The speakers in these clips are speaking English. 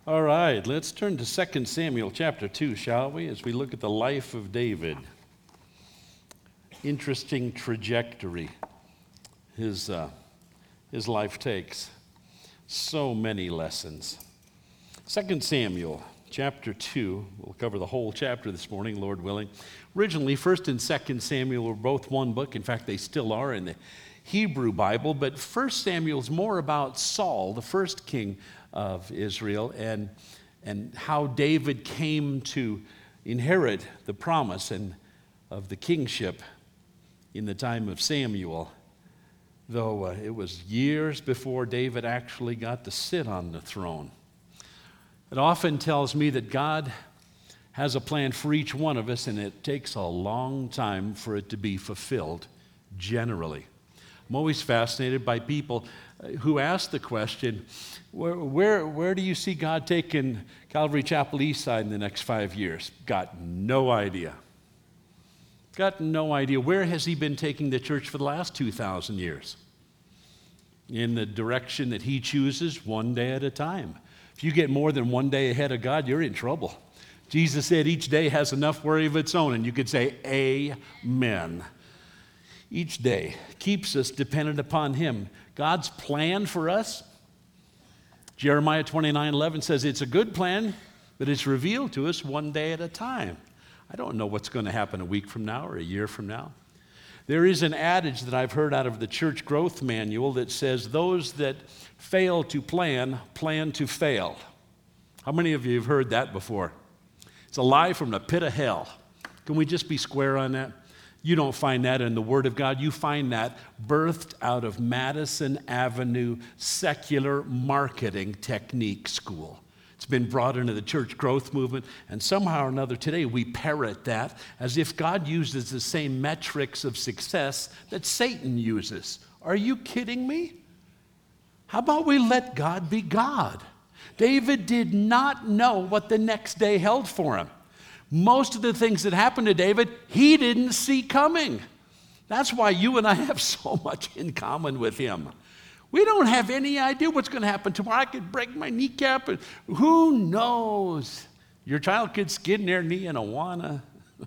All right, let's turn to 2 Samuel chapter 2, shall we, as we look at the life of David. Interesting trajectory his life takes. So many lessons. 2 Samuel chapter 2, we'll cover the whole chapter this morning, Lord willing. Originally, 1 and 2 Samuel were both one book. In fact, they still are in the Hebrew Bible, but 1 Samuel is more about Saul, the first king of Israel, and how David came to inherit the promise of the kingship in the time of Samuel, though it was years before David actually got to sit on the throne. It often tells me that God has a plan for each one of us, and it takes a long time for it to be fulfilled, generally. I'm always fascinated by people who ask the question, where do you see God taking Calvary Chapel Eastside in the next 5 years? Got no idea. Got no idea. Where has he been taking the church for the last 2,000 years? In the direction that he chooses, one day at a time. If you get more than one day ahead of God, you're in trouble. Jesus said each day has enough worry of its own, and you could say, amen. Each day keeps us dependent upon him. God's plan for us, Jeremiah 29:11 says it's a good plan, but it's revealed to us one day at a time. I don't know what's going to happen a week from now or a year from now. There is an adage that I've heard out of the Church Growth Manual that says those that fail to plan to fail. How many of you have heard that before? It's a lie from the pit of hell. Can we just be square on that? You don't find that in the Word of God. You find that birthed out of Madison Avenue Secular Marketing Technique School. It's been brought into the church growth movement, and somehow or another today we parrot that as if God uses the same metrics of success that Satan uses. Are you kidding me? How about we let God be God? David did not know what the next day held for him. Most of the things that happened to David, he didn't see coming. That's why you and I have so much in common with him. We don't have any idea what's going to happen tomorrow. I could break my kneecap, and who knows? Your child could skin their knee in Awana.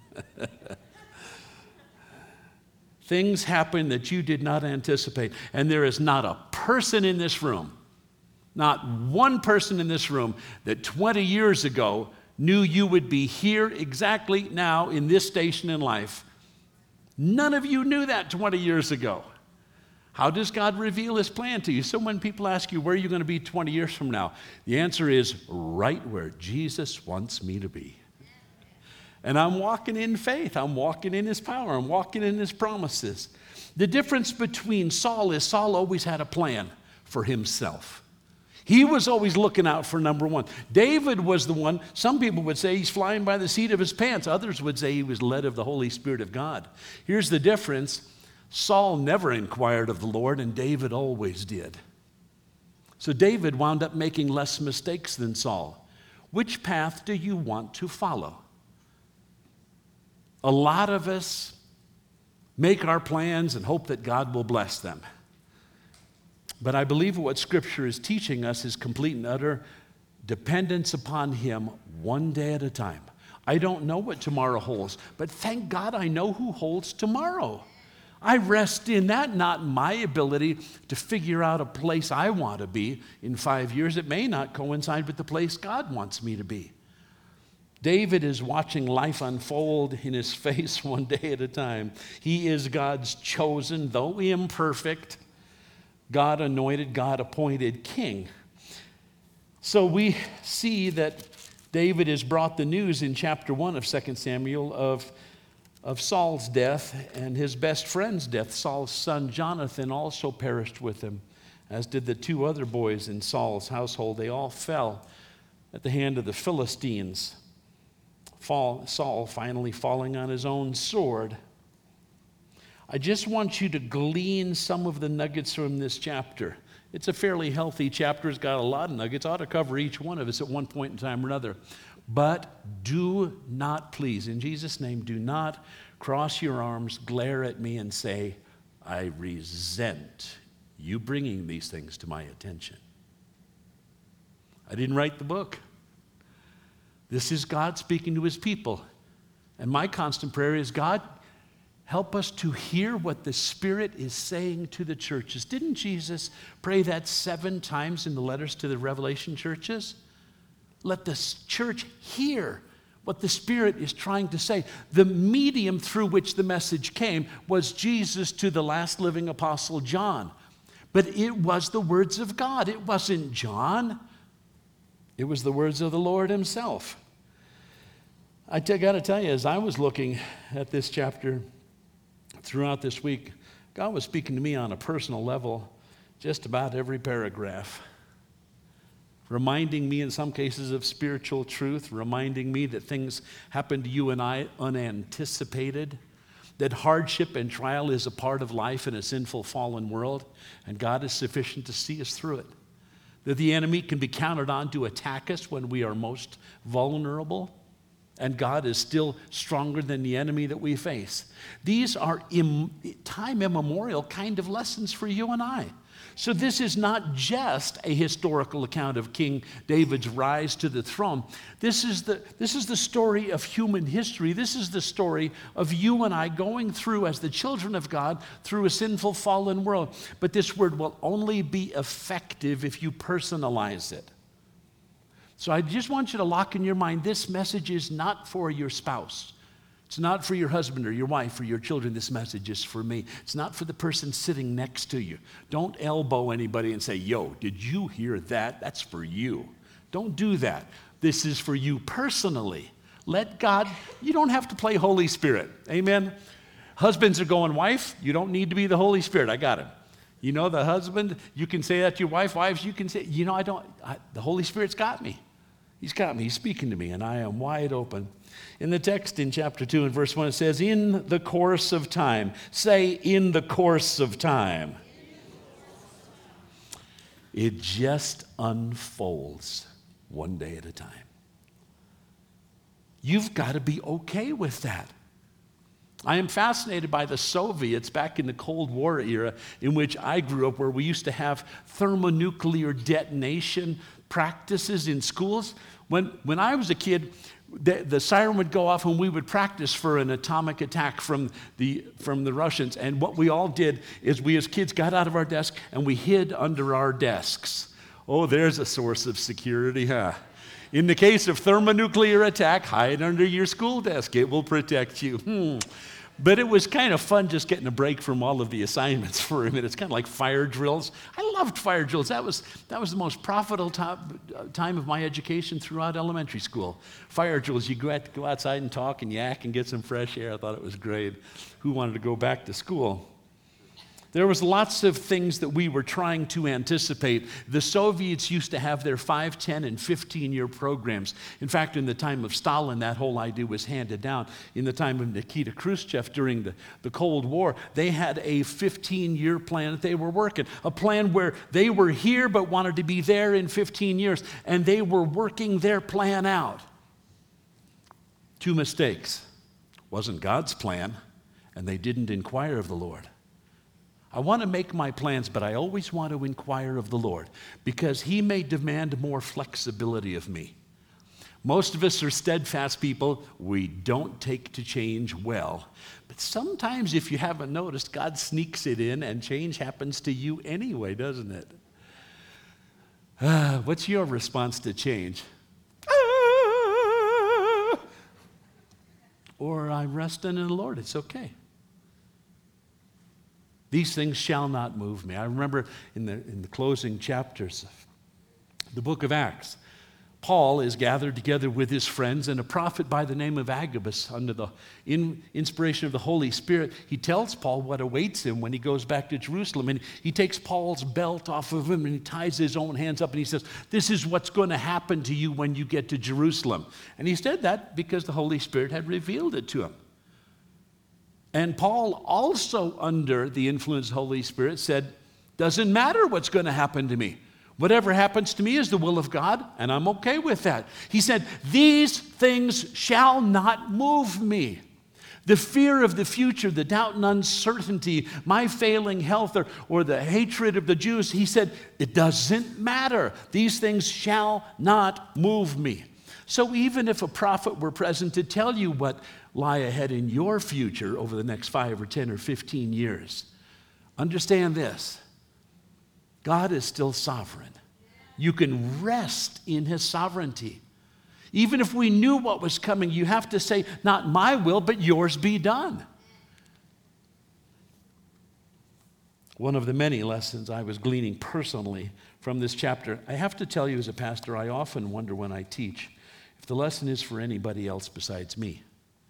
Things happen that you did not anticipate. And there is not a person in this room, not one person in this room that 20 years ago knew you would be here exactly now in this station in life. None of you knew that 20 years ago. How does God reveal his plan to you? So when people ask you, where are you going to be 20 years from now? The answer is right where Jesus wants me to be. And I'm walking in faith. I'm walking in his power. I'm walking in his promises. The difference between Saul is Saul always had a plan for himself. He was always looking out for number one. David was the one, some people would say he's flying by the seat of his pants. Others would say he was led of the Holy Spirit of God. Here's the difference. Saul never inquired of the Lord, and David always did. So David wound up making less mistakes than Saul. Which path do you want to follow? A lot of us make our plans and hope that God will bless them. But I believe what Scripture is teaching us is complete and utter dependence upon him one day at a time. I don't know what tomorrow holds, but thank God I know who holds tomorrow. I rest in that, not my ability to figure out a place I want to be in 5 years. It may not coincide with the place God wants me to be. David is watching life unfold in his face one day at a time. He is God's chosen, though imperfect, God anointed, God appointed king. So we see that David has brought the news in chapter 1 of 2 Samuel of Saul's death and his best friend's death. Saul's son Jonathan also perished with him, as did the two other boys in Saul's household. They all fell at the hand of the Philistines. Saul finally falling on his own sword. I just want you to glean some of the nuggets from this chapter. It's a fairly healthy chapter. It's got a lot of nuggets. It ought to cover each one of us at one point in time or another. But do not, please, in Jesus' name, do not cross your arms, glare at me, and say, I resent you bringing these things to my attention. I didn't write the book. This is God speaking to his people. And my constant prayer is, God, help us to hear what the Spirit is saying to the churches. Didn't Jesus pray that 7 times in the letters to the Revelation churches? Let the church hear what the Spirit is trying to say. The medium through which the message came was Jesus to the last living apostle John. But it was the words of God. It wasn't John. It was the words of the Lord himself. I got to tell you, as I was looking at this chapter throughout this week, God was speaking to me on a personal level just about every paragraph, reminding me in some cases of spiritual truth, reminding me that things happen to you and I unanticipated, that hardship and trial is a part of life in a sinful, fallen world, and God is sufficient to see us through it, that the enemy can be counted on to attack us when we are most vulnerable, and God is still stronger than the enemy that we face. These are time immemorial kind of lessons for you and I. So this is not just a historical account of King David's rise to the throne. This is the story of human history. This is the story of you and I going through, as the children of God, through a sinful, fallen world. But this word will only be effective if you personalize it. So I just want you to lock in your mind, this message is not for your spouse. It's not for your husband or your wife or your children. This message is for me. It's not for the person sitting next to you. Don't elbow anybody and say, yo, did you hear that? That's for you. Don't do that. This is for you personally. Let God, you don't have to play Holy Spirit. Amen? Husbands are going, wife, you don't need to be the Holy Spirit. I got him. You know, the husband, you can say that to your wife. Wives, you can say, the Holy Spirit's got me. He's got me. He's speaking to me, and I am wide open. In the text in chapter 2 and verse 1, it says, in the course of time. Say, in the course of time. It just unfolds one day at a time. You've got to be okay with that. I am fascinated by the Soviets back in the Cold War era in which I grew up, where we used to have thermonuclear detonation practices in schools. When I was a kid, the siren would go off and we would practice for an atomic attack from the Russians. And what we all did is we as kids got out of our desk and we hid under our desks. Oh, there's a source of security, huh? In the case of thermonuclear attack, hide under your school desk. It will protect you. But it was kind of fun just getting a break from all of the assignments for a minute. It's kind of like fire drills. I loved fire drills. That was the most profitable time of my education throughout elementary school. Fire drills, you go outside and talk and yak and get some fresh air. I thought it was great. Who wanted to go back to school? There was lots of things that we were trying to anticipate. The Soviets used to have their 5, 10, and 15-year programs. In fact, in the time of Stalin, that whole idea was handed down. In the time of Nikita Khrushchev during the Cold War, they had a 15-year plan that they were working, a plan where they were here but wanted to be there in 15 years, and they were working their plan out. 2 mistakes. It wasn't God's plan, and they didn't inquire of the Lord. I want to make my plans, but I always want to inquire of the Lord because He may demand more flexibility of me. Most of us are steadfast people. We don't take to change well. But sometimes, if you haven't noticed, God sneaks it in and change happens to you anyway, doesn't it? What's your response to change? Or I'm resting in the Lord. It's okay. These things shall not move me. I remember in the closing chapters of the book of Acts, Paul is gathered together with his friends, and a prophet by the name of Agabus, under the inspiration of the Holy Spirit, he tells Paul what awaits him when he goes back to Jerusalem. And he takes Paul's belt off of him and he ties his own hands up and he says, this is what's going to happen to you when you get to Jerusalem. And he said that because the Holy Spirit had revealed it to him. And Paul, also under the influence of the Holy Spirit, said, doesn't matter what's going to happen to me. Whatever happens to me is the will of God, and I'm okay with that. He said, these things shall not move me. The fear of the future, the doubt and uncertainty, my failing health, or the hatred of the Jews, he said, it doesn't matter. These things shall not move me. So even if a prophet were present to tell you what lie ahead in your future over the next 5 or 10 or 15 years, understand this: God is still sovereign. You can rest in his sovereignty. Even if we knew what was coming, you have to say, not my will, but yours be done. One of the many lessons I was gleaning personally from this chapter, I have to tell you as a pastor, I often wonder when I teach if the lesson is for anybody else besides me.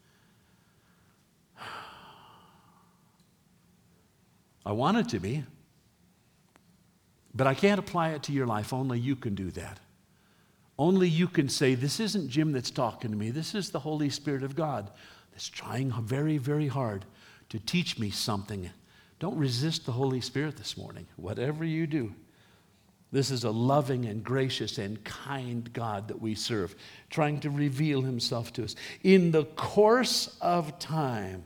I want it to be, but I can't apply it to your life. Only you can do that. Only you can say, this isn't Jim that's talking to me. This is the Holy Spirit of God that's trying very, very hard to teach me something. Don't resist the Holy Spirit this morning, whatever you do. This is a loving and gracious and kind God that we serve, trying to reveal himself to us. In the course of time,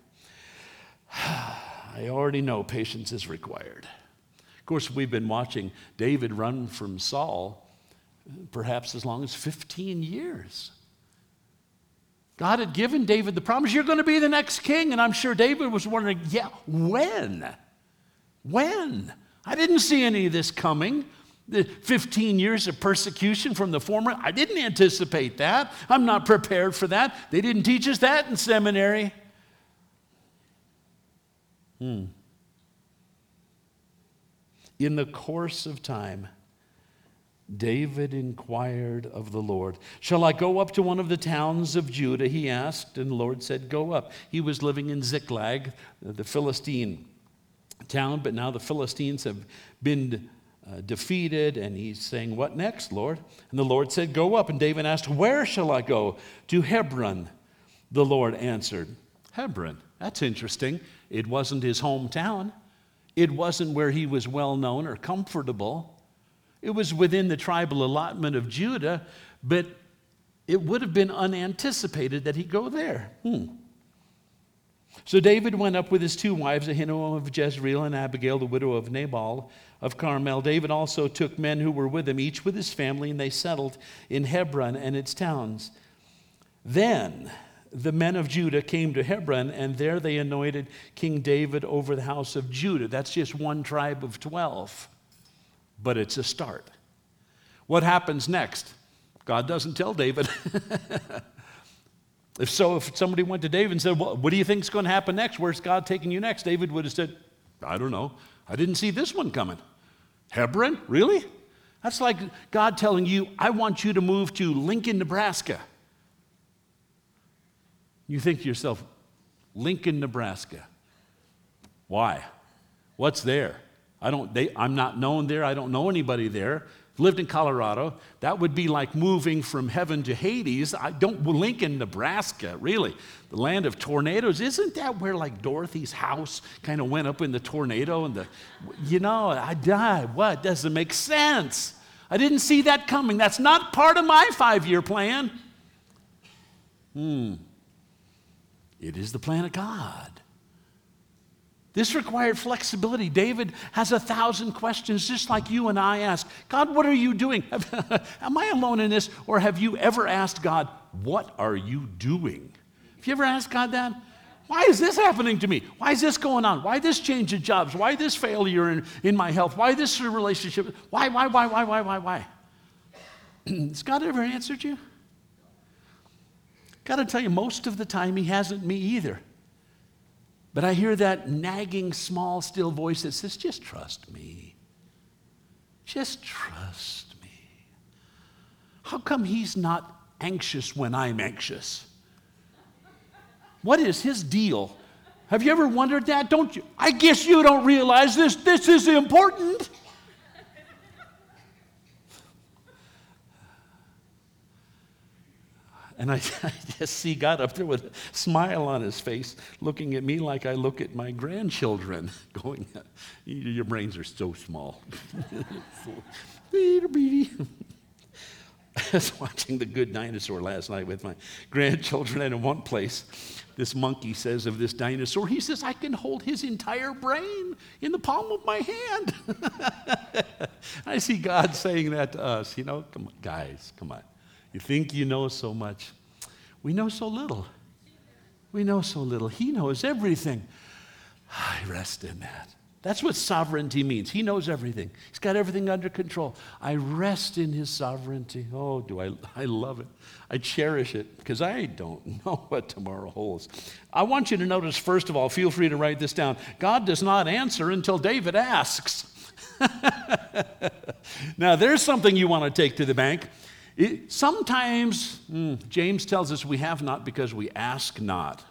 I already know patience is required. Of course, we've been watching David run from Saul perhaps as long as 15 years. God had given David the promise, you're going to be the next king. And I'm sure David was wondering, yeah, when? When? I didn't see any of this coming. The 15 years of persecution from the former, I didn't anticipate that. I'm not prepared for that. They didn't teach us that in seminary. In the course of time, David inquired of the Lord, shall I go up to one of the towns of Judah? He asked, and the Lord said, go up. He was living in Ziklag, the Philistine town, but now the Philistines have been defeated, and he's saying, what next, Lord? And the Lord said, go up. And David asked, where shall I go? To Hebron. The Lord answered, Hebron. That's interesting. It wasn't his hometown. It wasn't where he was well known or comfortable. It was within the tribal allotment of Judah, but it would have been unanticipated that he'd go there. So David went up with his 2 wives, Ahinoam of Jezreel and Abigail, the widow of Nabal of Carmel. David also took men who were with him, each with his family, and they settled in Hebron and its towns. Then the men of Judah came to Hebron, and there they anointed King David over the house of Judah. That's just one tribe of 12. But it's a start. What happens next? God doesn't tell David. If somebody went to David and said, well, what do you think is going to happen next? Where's God taking you next? David would have said, I don't know. I didn't see this one coming. Hebron? Really? That's like God telling you, I want you to move to Lincoln, Nebraska. You think to yourself, Lincoln, Nebraska. Why? What's there? I'm not known there. I don't know anybody there. Lived in Colorado. That would be like moving from heaven to Hades. Lincoln, Nebraska, really. The land of tornadoes. Isn't that where like Dorothy's house kind of went up in the tornado? And I died. What? Doesn't make sense. I didn't see that coming. That's not part of my 5-year plan. It is the plan of God. This required flexibility. David has 1,000 questions just like you and I ask. God, what are you doing? Am I alone in this? Or have you ever asked God, what are you doing? Have you ever asked God that? Why is this happening to me? Why is this going on? Why this change of jobs? Why this failure in my health? Why this relationship? Why? Has God ever answered you? Got to tell you, most of the time he hasn't me either. But I hear that nagging, small, still voice that says, just trust me. Just trust me. How come he's not anxious when I'm anxious? What is his deal? Have you ever wondered that? Don't you? I guess you don't realize this. This is important. And I just see God up there with a smile on his face, looking at me like I look at my grandchildren, going, your brains are so small. I was watching The Good Dinosaur last night with my grandchildren, and in one place, this monkey says of this dinosaur, he says, I can hold his entire brain in the palm of my hand. I see God saying that to us, come on, guys, come on. You think you know so much. We know so little. We know so little. He knows everything. I rest in that. That's what sovereignty means. He knows everything. He's got everything under control. I rest in his sovereignty. Oh, I love it. I cherish it because I don't know what tomorrow holds. I want you to notice, first of all, feel free to write this down. God does not answer until David asks. Now, there's something you want to take to the bank. Sometimes, James tells us we have not because we ask not.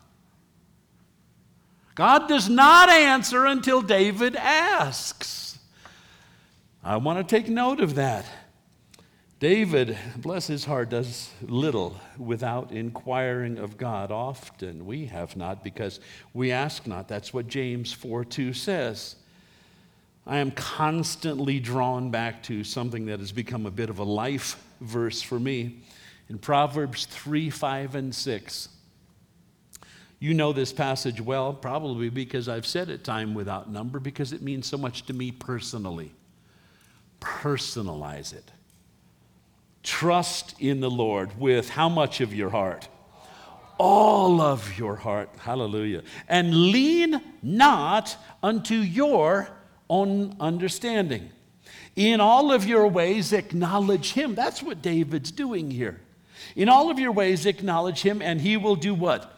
God does not answer until David asks. I want to take note of that. David, bless his heart, does little without inquiring of God. Often we have not because we ask not. That's what James 4:2 says. I am constantly drawn back to something that has become a bit of a life verse for me in Proverbs 3, 5, and 6. You know this passage well, probably because I've said it time without number, because it means so much to me personally. Personalize it. Trust in the Lord with how much of your heart? All of your heart. Hallelujah. And lean not unto your own understanding. In all of your ways, acknowledge him. That's what David's doing here. In all of your ways, acknowledge him, and he will do what?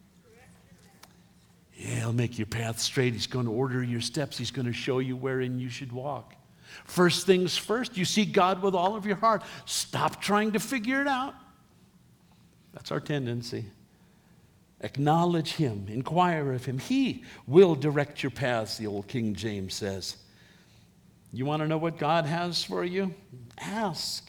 Yeah, he'll make your path straight. He's going to order your steps. He's going to show you wherein you should walk. First things first, you seek God with all of your heart. Stop trying to figure it out. That's our tendency. Acknowledge him. Inquire of him. He will direct your paths, the old King James says. You want to know what God has for you? Ask.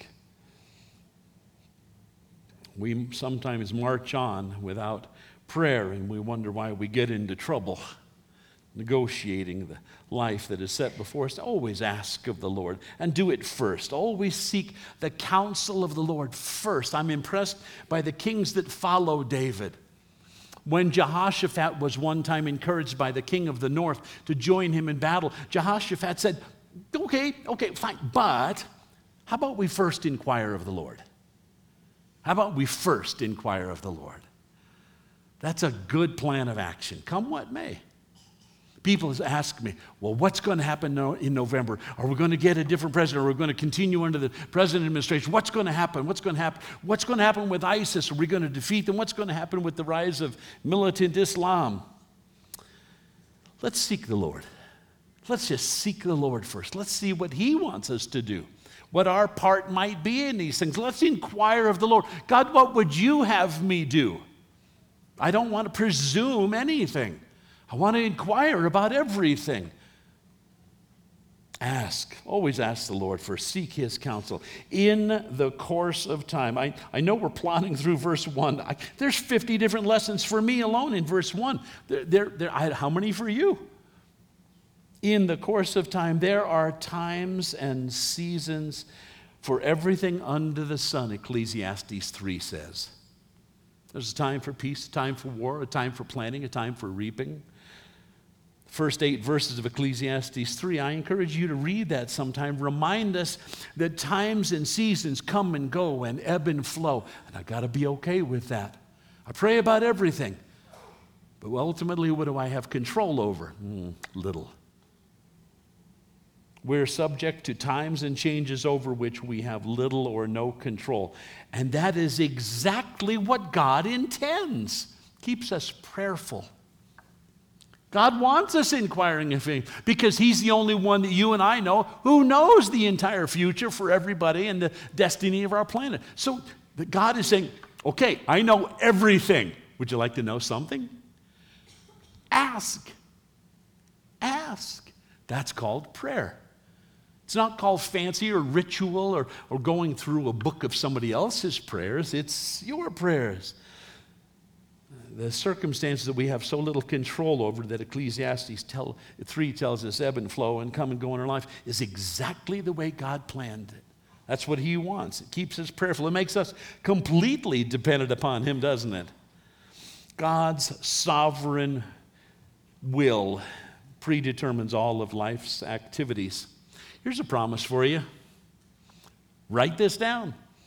We sometimes march on without prayer, and we wonder why we get into trouble negotiating the life that is set before us. Always ask of the Lord and do it first. Always seek the counsel of the Lord first. I'm impressed by the kings that follow David. When Jehoshaphat was one time encouraged by the king of the north to join him in battle, Jehoshaphat said, okay, fine, but how about we first inquire of the Lord? How about we first inquire of the Lord? That's a good plan of action, come what may. People ask me, well, what's going to happen in November? Are we going to get a different president? Are we going to continue under the present administration? What's going to happen? What's going to happen? What's going to happen with ISIS? Are we going to defeat them? What's going to happen with the rise of militant Islam? Let's seek the Lord. Let's just seek the Lord first. Let's see what he wants us to do, what our part might be in these things. Let's inquire of the Lord. God, what would you have me do? I don't want to presume anything. I want to inquire about everything. Ask. Always ask the Lord first. Seek his counsel. In the course of time. I know we're plodding through verse 1. There's 50 different lessons for me alone in verse 1. How many for you? In the course of time, there are times and seasons for everything under the sun, Ecclesiastes 3 says. There's a time for peace, a time for war, a time for planting, a time for reaping. First 8 verses of Ecclesiastes 3, I encourage you to read that sometime. Remind us that times and seasons come and go and ebb and flow. And I got to be okay with that. I pray about everything. But ultimately, what do I have control over? Little. We're subject to times and changes over which we have little or no control. And that is exactly what God intends. Keeps us prayerful. God wants us inquiring of him because he's the only one that you and I know who knows the entire future for everybody and the destiny of our planet. So God is saying, okay, I know everything. Would you like to know something? Ask. Ask. That's called prayer. It's not called fancy or ritual or going through a book of somebody else's prayers. It's your prayers. The circumstances that we have so little control over that Ecclesiastes 3 tells us ebb and flow and come and go in our life is exactly the way God planned it. That's what he wants. It keeps us prayerful. It makes us completely dependent upon him, doesn't it? God's sovereign will predetermines all of life's activities. Here's a promise for you. Write this down.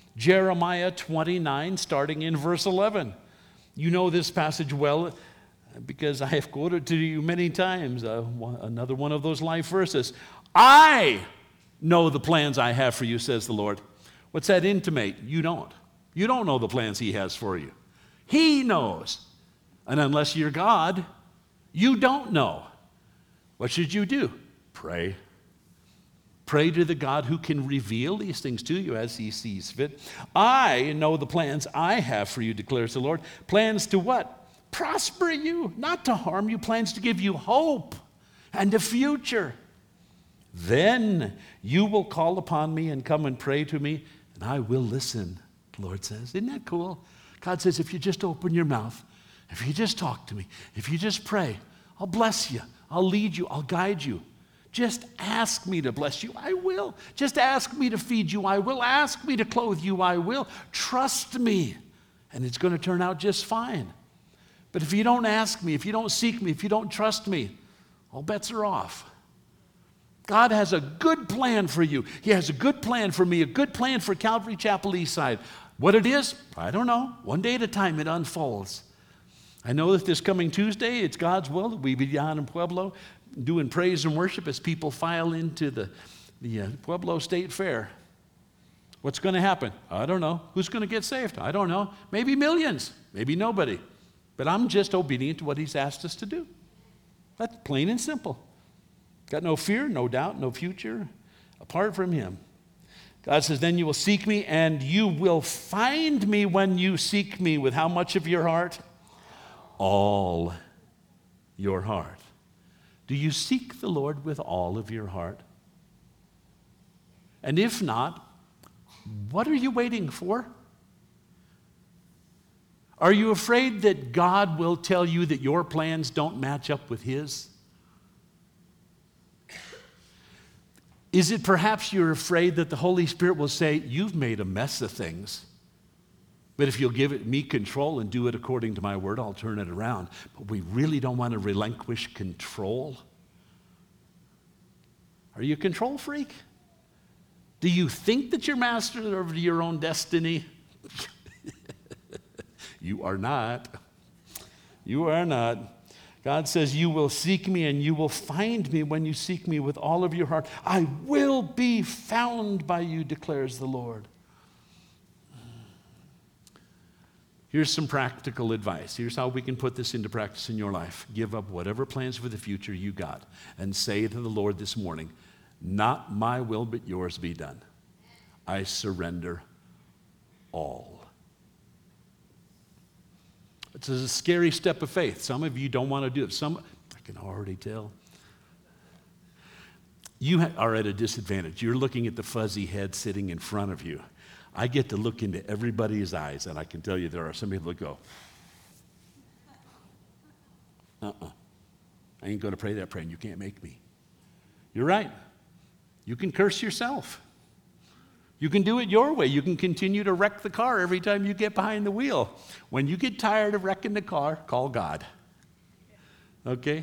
Jeremiah 29, starting in verse 11. You know this passage well because I have quoted to you many times, another one of those life verses. I know the plans I have for you, says the Lord. What's that intimate? You don't. You don't know the plans he has for you. He knows. And unless you're God, you don't know. What should you do? Pray. Pray to the God who can reveal these things to you as he sees fit. I know the plans I have for you, declares the Lord. Plans to what? Prosper you, not to harm you. Plans to give you hope and a future. Then you will call upon me and come and pray to me, and I will listen, the Lord says. Isn't that cool? God says, if you just open your mouth, if you just talk to me, if you just pray, I'll bless you, I'll lead you, I'll guide you. Just ask me to bless you, I will. Just ask me to feed you, I will. Ask me to clothe you, I will. Trust me, and it's going to turn out just fine. But if you don't ask me, if you don't seek me, if you don't trust me, all bets are off. God has a good plan for you. He has a good plan for me, a good plan for Calvary Chapel Eastside. What it is, I don't know. One day at a time it unfolds. I know that this coming Tuesday, it's God's will that we be down in Pueblo doing praise and worship as people file into the Pueblo State Fair. What's going to happen? I don't know. Who's going to get saved? I don't know. Maybe millions, maybe nobody. But I'm just obedient to what he's asked us to do. That's plain and simple. Got no fear, no doubt, no future apart from him. God says, then you will seek me and you will find me when you seek me with how much of your heart? All your heart. Do you seek the Lord with all of your heart? And if not, what are you waiting for? Are you afraid that God will tell you that your plans don't match up with his? Is it perhaps you're afraid that the Holy Spirit will say, you've made a mess of things, but if you'll give me control and do it according to my word, I'll turn it around. But we really don't want to relinquish control. Are you a control freak? Do you think that you're master of your own destiny? You are not. You are not. God says, you will seek me and you will find me when you seek me with all of your heart. I will be found by you, declares the Lord. Here's some practical advice. Here's how we can put this into practice in your life. Give up whatever plans for the future you got and say to the Lord this morning, not my will but yours be done. I surrender all. It's a scary step of faith. Some of you don't want to do it. I can already tell. You are at a disadvantage. You're looking at the fuzzy head sitting in front of you. I get to look into everybody's eyes, and I can tell you there are some people that go, I ain't going to pray that prayer, and you can't make me. You're right. You can curse yourself. You can do it your way. You can continue to wreck the car every time you get behind the wheel. When you get tired of wrecking the car, call God. Okay?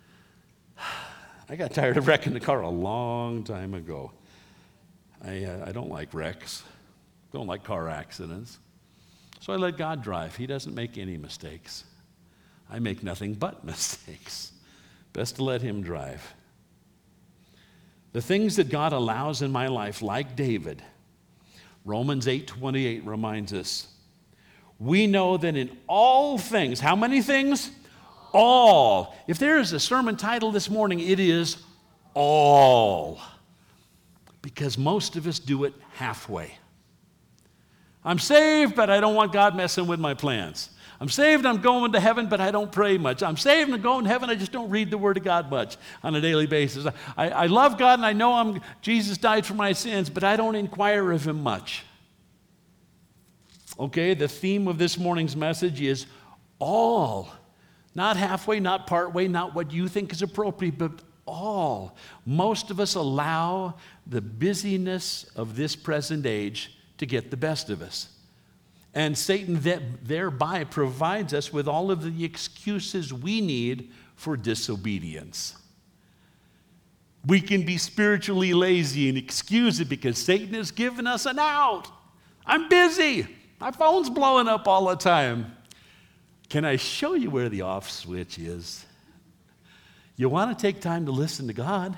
I got tired of wrecking the car a long time ago. I don't like wrecks. Don't like car accidents. So I let God drive. He doesn't make any mistakes. I make nothing but mistakes. Best to let him drive. The things that God allows in my life, like David, Romans 8:28 reminds us, we know that in all things, how many things? All. If there is a sermon title this morning, it is all. Because most of us do it halfway. I'm saved, but I don't want God messing with my plans. I'm saved, I'm going to heaven, but I don't pray much. I'm saved and going to heaven, I just don't read the Word of God much on a daily basis. I love God and I know Jesus died for my sins, but I don't inquire of him much. Okay, the theme of this morning's message is all. Not halfway, not partway, not what you think is appropriate, but all. Most of us allow the busyness of this present age to get the best of us. And Satan thereby provides us with all of the excuses we need for disobedience. We can be spiritually lazy and excuse it because Satan has given us an out. I'm busy. My phone's blowing up all the time. Can I show you where the off switch is? You want to take time to listen to God.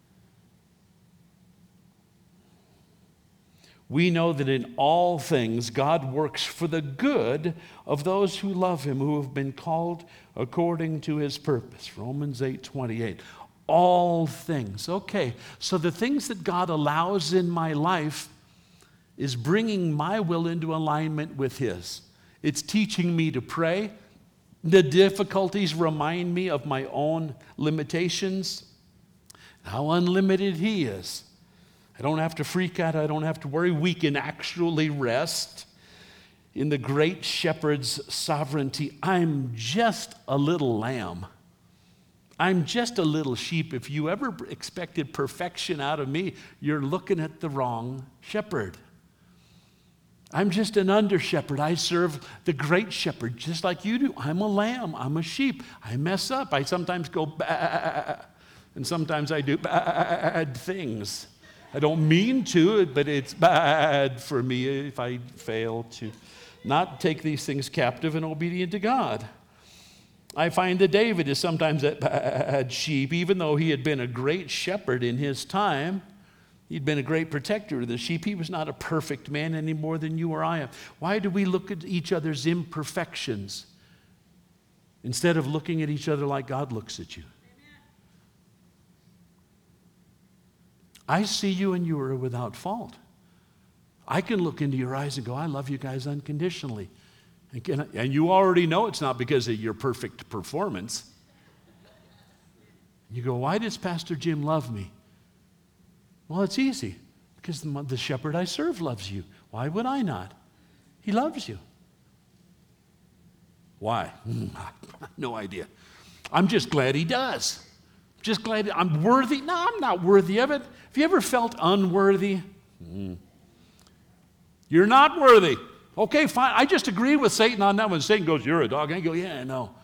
We know that in all things God works for the good of those who love him, who have been called according to his purpose. Romans 8:28. All things. Okay, so the things that God allows in my life is bringing my will into alignment with his. It's teaching me to pray. The difficulties remind me of my own limitations, how unlimited he is. I don't have to freak out. I don't have to worry. We can actually rest in the great shepherd's sovereignty. I'm just a little lamb. I'm just a little sheep. If you ever expected perfection out of me, you're looking at the wrong shepherd. I'm just an under shepherd. I serve the great shepherd just like you do. I'm a lamb. I'm a sheep. I mess up. I sometimes go bad, and sometimes I do bad things. I don't mean to, but it's bad for me if I fail to not take these things captive and obedient to God. I find that David is sometimes a bad sheep, even though he had been a great shepherd in his time. He'd been a great protector of the sheep. He was not a perfect man any more than you or I am. Why do we look at each other's imperfections instead of looking at each other like God looks at you? I see you and you are without fault. I can look into your eyes and go, I love you guys unconditionally. And you already know it's not because of your perfect performance. You go, why does Pastor Jim love me? Well, it's easy. Because the shepherd I serve loves you. Why would I not? He loves you. Why? No idea. I'm just glad he does. Just glad I'm worthy. No, I'm not worthy of it. Have you ever felt unworthy? You're not worthy. Okay, fine. I just agree with Satan on that one. Satan goes, you're a dog. And I go, yeah, I know.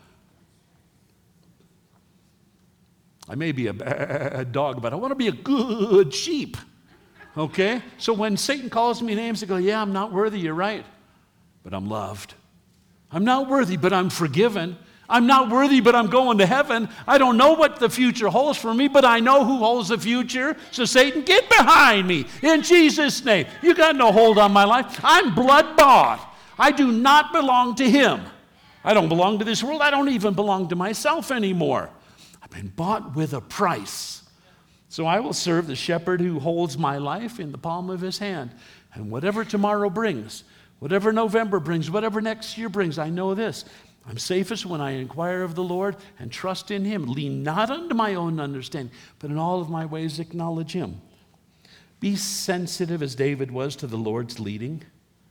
I may be a bad dog, but I want to be a good sheep. Okay? So when Satan calls me names, I go, yeah, I'm not worthy. You're right. But I'm loved. I'm not worthy, but I'm forgiven. I'm not worthy, but I'm going to heaven. I don't know what the future holds for me, but I know who holds the future. So Satan, get behind me in Jesus' name. You got no hold on my life. I'm blood bought. I do not belong to him. I don't belong to this world. I don't even belong to myself anymore. I've been bought with a price. So I will serve the shepherd who holds my life in the palm of his hand. And whatever tomorrow brings, whatever November brings, whatever next year brings, I know this. I'm safest when I inquire of the Lord and trust in him. Lean not unto my own understanding, but in all of my ways acknowledge him. Be sensitive as David was to the Lord's leading.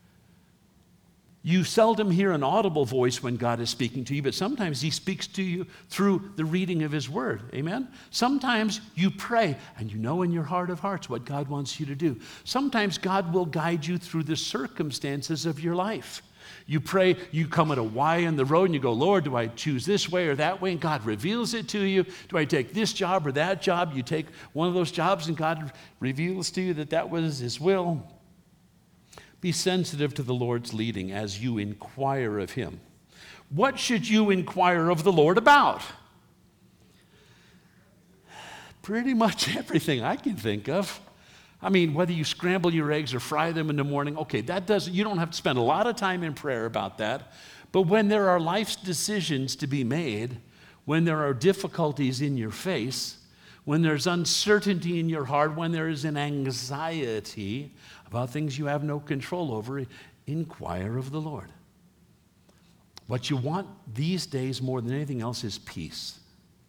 You seldom hear an audible voice when God is speaking to you, but sometimes he speaks to you through the reading of his word. Amen? Sometimes you pray and you know in your heart of hearts what God wants you to do. Sometimes God will guide you through the circumstances of your life. You pray, you come at a Y in the road and you go, Lord, do I choose this way or that way? And God reveals it to you. Do I take this job or that job? You take one of those jobs and God reveals to you that that was his will. Be sensitive to the Lord's leading as you inquire of him. What should you inquire of the Lord about? Pretty much everything I can think of. I mean, whether you scramble your eggs or fry them in the morning, okay, you don't have to spend a lot of time in prayer about that. But when there are life's decisions to be made, when there are difficulties in your face, when there's uncertainty in your heart, when there is an anxiety about things you have no control over, inquire of the Lord. What you want these days more than anything else is peace.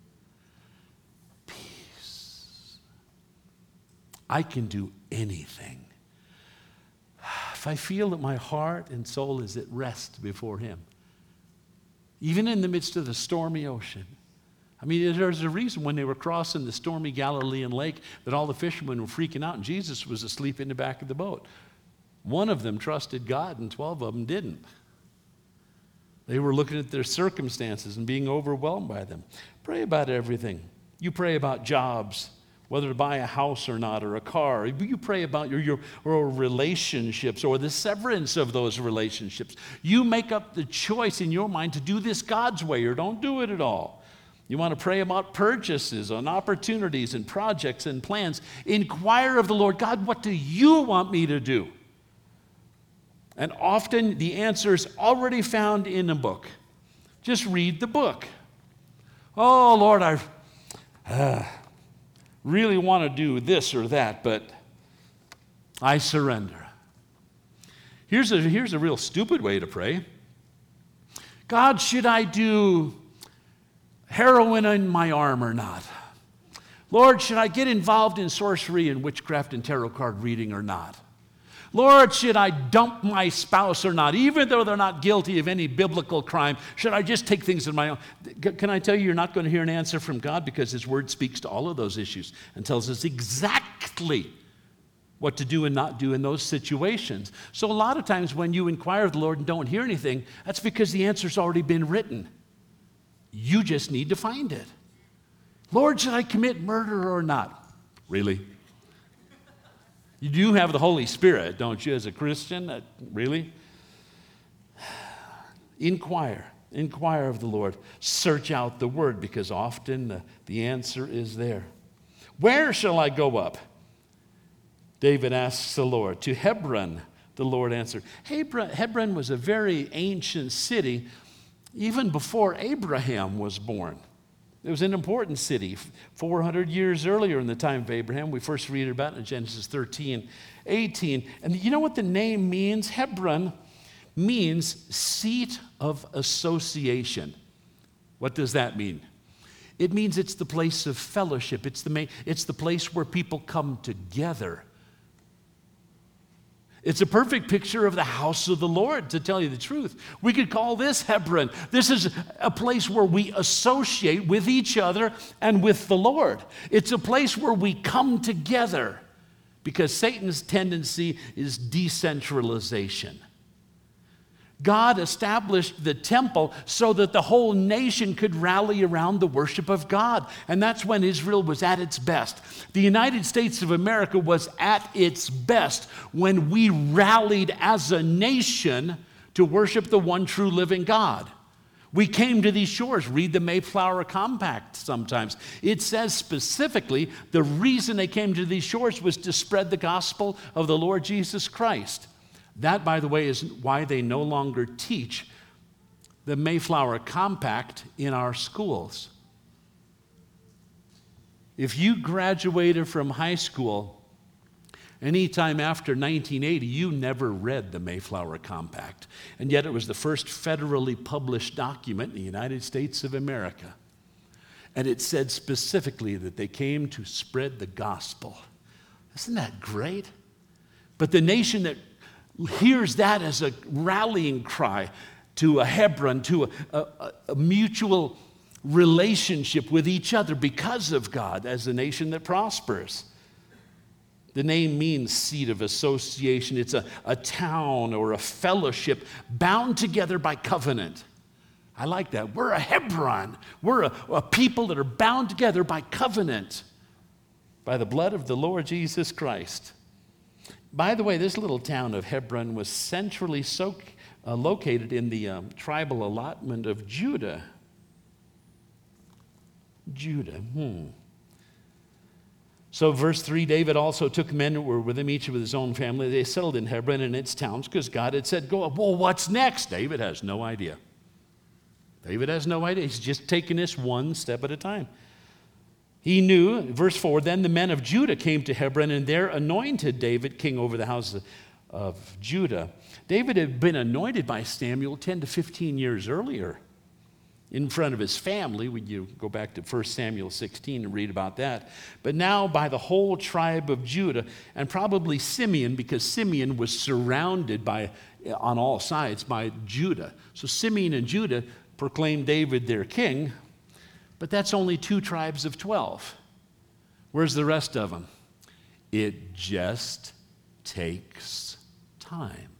I can do anything if I feel that my heart and soul is at rest before him. Even in the midst of the stormy ocean. I mean, there's a reason when they were crossing the stormy Galilean lake that all the fishermen were freaking out and Jesus was asleep in the back of the boat. One of them trusted God and 12 of them didn't. They were looking at their circumstances and being overwhelmed by them. Pray about everything. You pray about jobs. whether to buy a house or not, or a car. You pray about your relationships or the severance of those relationships. You make up the choice in your mind to do this God's way or don't do it at all. You want to pray about purchases and opportunities and projects and plans. Inquire of the Lord, God, what do you want me to do? And often the answer is already found in a book. Just read the book. Oh, Lord, I really want to do this or that, but I surrender. Here's a real stupid way to pray. God, should I do heroin in my arm or not? Lord, should I get involved in sorcery and witchcraft and tarot card reading or not? Lord, should I dump my spouse or not? Even though they're not guilty of any biblical crime, should I just take things in my own? Can I tell you, you're not going to hear an answer from God because His Word speaks to all of those issues and tells us exactly what to do and not do in those situations. So a lot of times when you inquire of the Lord and don't hear anything, that's because the answer's already been written. You just need to find it. Lord, should I commit murder or not? Really? You do have the Holy Spirit, don't you, as a Christian? Really? Inquire of the Lord. Search out the Word, because often the answer is there. Where shall I go up? David asks the Lord. To Hebron, the Lord answered. Hebron was a very ancient city, even before Abraham was born. It was an important city. 400 years earlier in the time of Abraham, we first read about it in Genesis 13, 18. And you know what the name means? Hebron means seat of association. What does that mean? It means it's the place of fellowship. It's the place where people come together. It's a perfect picture of the house of the Lord, to tell you the truth. We could call this Hebron. This is a place where we associate with each other and with the Lord. It's a place where we come together, because Satan's tendency is decentralization. God established the temple so that the whole nation could rally around the worship of God. And that's when Israel was at its best. The United States of America was at its best when we rallied as a nation to worship the one true living God. We came to these shores. Read the Mayflower Compact sometimes. It says specifically the reason they came to these shores was to spread the gospel of the Lord Jesus Christ. That, by the way, is why they no longer teach the Mayflower Compact in our schools. If you graduated from high school anytime after 1980, you never read the Mayflower Compact. And yet it was the first federally published document in the United States of America. And it said specifically that they came to spread the gospel. Isn't that great? But the nation that hears that as a rallying cry to a Hebron, to a mutual relationship with each other because of God, as a nation that prospers. The name means seat of association. It's a town or a fellowship bound together by covenant. I like that. We're a Hebron. We're a people that are bound together by covenant, by the blood of the Lord Jesus Christ. By the way, this little town of Hebron was centrally located in the tribal allotment of Judah. So verse 3, David also took men who were with him, each with his own family. They settled in Hebron and its towns because God had said, go up. Well, what's next? David has no idea. He's just taking this one step at a time. He knew, verse 4, then the men of Judah came to Hebron, and there anointed David king over the house of Judah. David had been anointed by Samuel 10 to 15 years earlier in front of his family. When you go back to 1 Samuel 16 and read about that. But now by the whole tribe of Judah, and probably Simeon, because Simeon was surrounded on all sides by Judah. So Simeon and Judah proclaimed David their king. But that's only 2 tribes of 12. Where's the rest of them? It just takes time.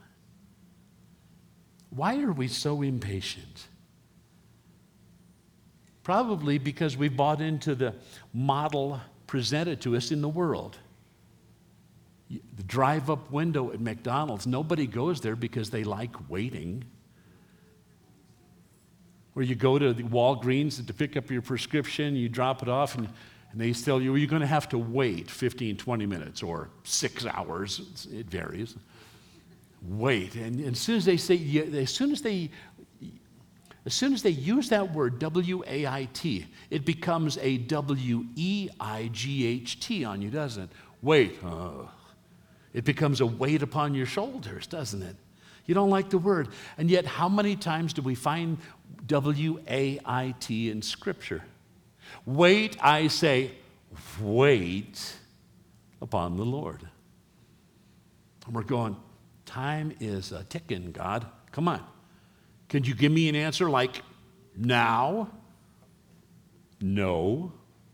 Why are we so impatient? Probably because we bought into the model presented to us in the world. The drive-up window at McDonald's, nobody goes there because they like waiting. Or you go to the Walgreens to pick up your prescription, you drop it off, and they tell you, well, you're going to have to wait 15, 20 minutes or 6 hours. It varies. Wait. And as soon as they say, as soon as they use that word, W-A-I-T, it becomes a W-E-I-G-H-T on you, doesn't it? Wait. It becomes a weight upon your shoulders, doesn't it? You don't like the word. And yet, how many times do we find W-A-I-T in Scripture? Wait, I say, wait upon the Lord. And we're going, time is a ticking, God. Come on. Could you give me an answer like now? No.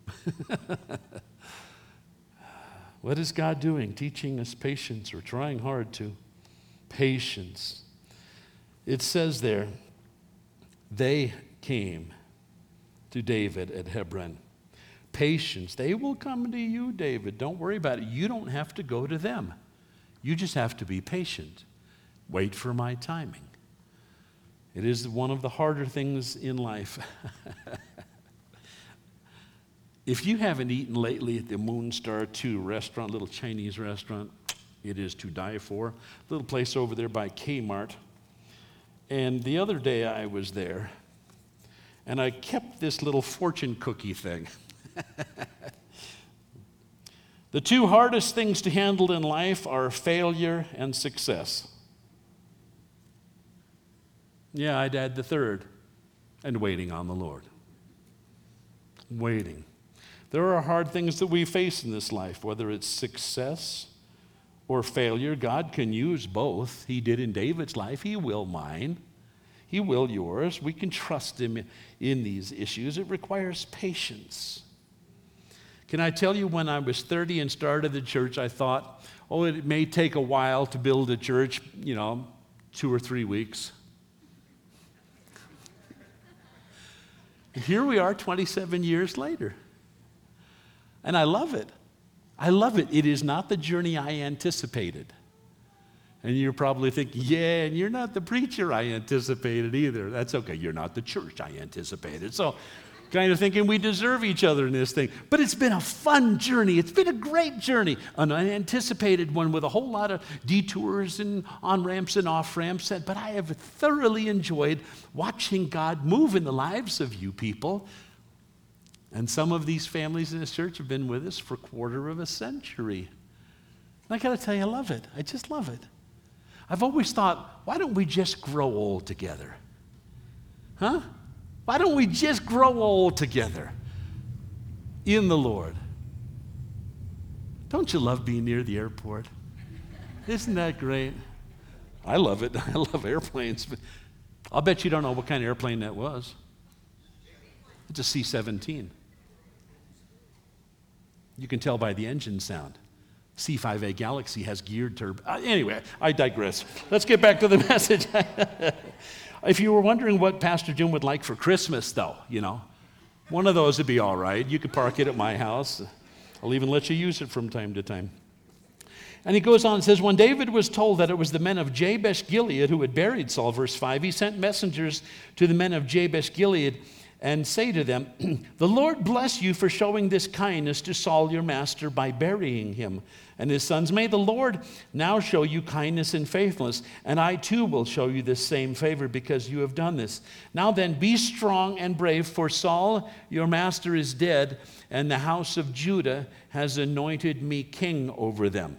What is God doing? Teaching us patience or trying hard to? Patience. It says there, they came to David at Hebron. Patience. They will come to you, David. Don't worry about it. You don't have to go to them. You just have to be patient. Wait for my timing. It is one of the harder things in life. If you haven't eaten lately at the Moonstar 2 restaurant, little Chinese restaurant, it is to die for. Little place over there by Kmart. And the other day I was there, and I kept this little fortune cookie thing. The two hardest things to handle in life are failure and success. Yeah, I'd add the third, and waiting on the Lord. Waiting. There are hard things that we face in this life, whether it's success or failure. God can use both. He did in David's life. He will mine. He will yours. We can trust him in these issues. It requires patience. Can I tell you, when I was 30 and started the church, I thought, oh, it may take a while to build a church, 2 or 3 weeks. And here we are 27 years later. And I love it. I love it. It is not the journey I anticipated. And you're probably thinking, yeah, and you're not the preacher I anticipated either. That's okay. You're not the church I anticipated. So kind of thinking we deserve each other in this thing. But it's been a fun journey. It's been a great journey. An unanticipated one with a whole lot of detours and on-ramps and off-ramps. But I have thoroughly enjoyed watching God move in the lives of you people. And some of these families in this church have been with us for a quarter of a century. And I got to tell you, I love it. I just love it. I've always thought, why don't we just grow old together? Huh? Why don't we just grow old together in the Lord? Don't you love being near the airport? Isn't that great? I love it. I love airplanes. But I'll bet you don't know what kind of airplane that was. It's a C-17. You can tell by the engine sound. C-5A Galaxy has geared turbines. Anyway, I digress. Let's get back to the message. If you were wondering what Pastor Jim would like for Christmas, though, one of those would be all right. You could park it at my house. I'll even let you use it from time to time. And he goes on and says, when David was told that it was the men of Jabesh Gilead who had buried Saul, verse 5, he sent messengers to the men of Jabesh Gilead and say to them, the Lord bless you for showing this kindness to Saul your master by burying him and his sons. May the Lord now show you kindness and faithfulness, and I too will show you this same favor because you have done this. Now then, be strong and brave, for Saul your master is dead, and the house of Judah has anointed me king over them.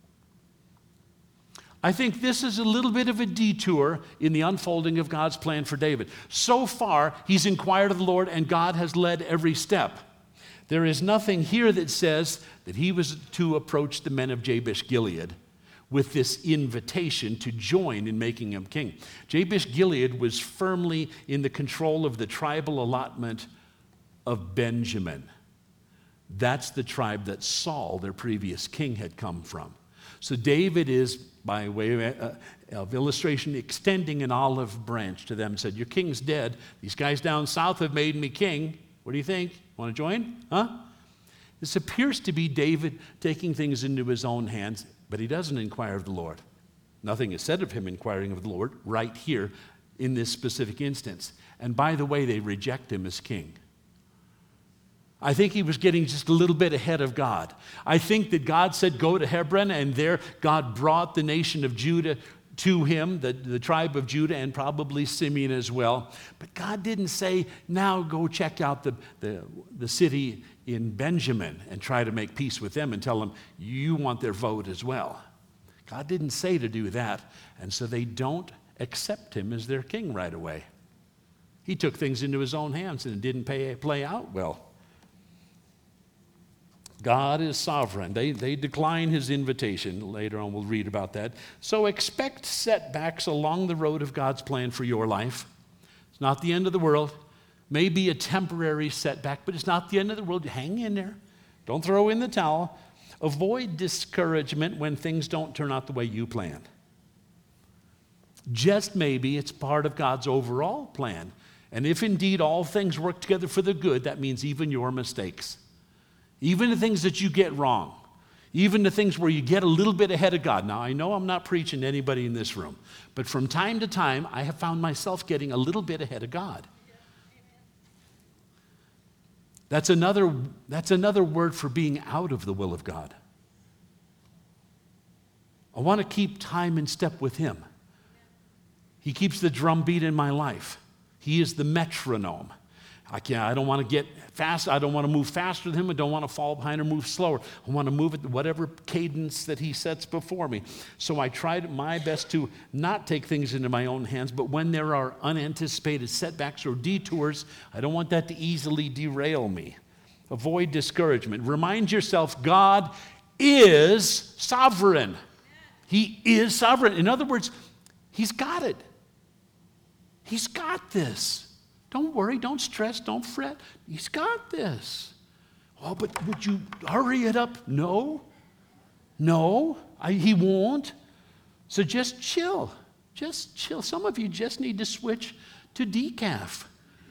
I think this is a little bit of a detour in the unfolding of God's plan for David. So far, he's inquired of the Lord, and God has led every step. There is nothing here that says that he was to approach the men of Jabesh Gilead with this invitation to join in making him king. Jabesh Gilead was firmly in the control of the tribal allotment of Benjamin. That's the tribe that Saul, their previous king, had come from. So David is, by way of illustration, extending an olive branch to them and said, your king's dead. These guys down south have made me king. What do you think? Want to join? Huh? This appears to be David taking things into his own hands, but he doesn't inquire of the Lord. Nothing is said of him inquiring of the Lord right here in this specific instance. And by the way, they reject him as king. I think he was getting just a little bit ahead of God. I think that God said, go to Hebron, and there God brought the nation of Judah to him, the tribe of Judah, and probably Simeon as well. But God didn't say, now go check out the city in Benjamin and try to make peace with them and tell them you want their vote as well. God didn't say to do that, and so they don't accept him as their king right away. He took things into his own hands and it didn't play out well. God is sovereign. They decline his invitation. Later on we'll read about that. So expect setbacks along the road of God's plan for your life. It's not the end of the world. Maybe a temporary setback, but it's not the end of the world. Hang in there. Don't throw in the towel. Avoid discouragement when things don't turn out the way you planned. Just maybe it's part of God's overall plan. And if indeed all things work together for the good, that means even your mistakes. Even the things that you get wrong, even the things where you get a little bit ahead of God. Now, I know I'm not preaching to anybody in this room, but from time to time, I have found myself getting a little bit ahead of God. That's another word for being out of the will of God. I want to keep time and step with him. He keeps the drumbeat in my life. He is the metronome. I don't want to get fast. I don't want to move faster than him. I don't want to fall behind or move slower. I want to move at whatever cadence that he sets before me. So I tried my best to not take things into my own hands, but when there are unanticipated setbacks or detours, I don't want that to easily derail me. Avoid discouragement. Remind yourself, God is sovereign. He is sovereign. In other words, he's got it. He's got this. Don't worry, don't stress, don't fret. He's got this. Oh, but would you hurry it up? No. He won't. So just chill. Just chill. Some of you just need to switch to decaf.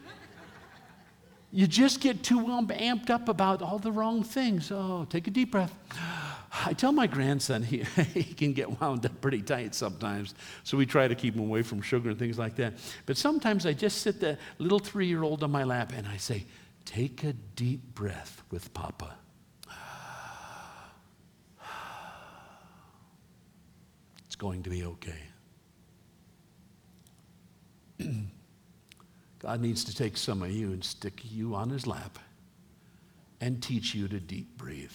You just get too amped up about all the wrong things. Oh, take a deep breath. I tell my grandson he can get wound up pretty tight sometimes, so we try to keep him away from sugar and things like that. But sometimes I just sit the little 3-year-old on my lap and I say, take a deep breath with Papa. It's going to be okay. God needs to take some of you and stick you on his lap and teach you to deep breathe.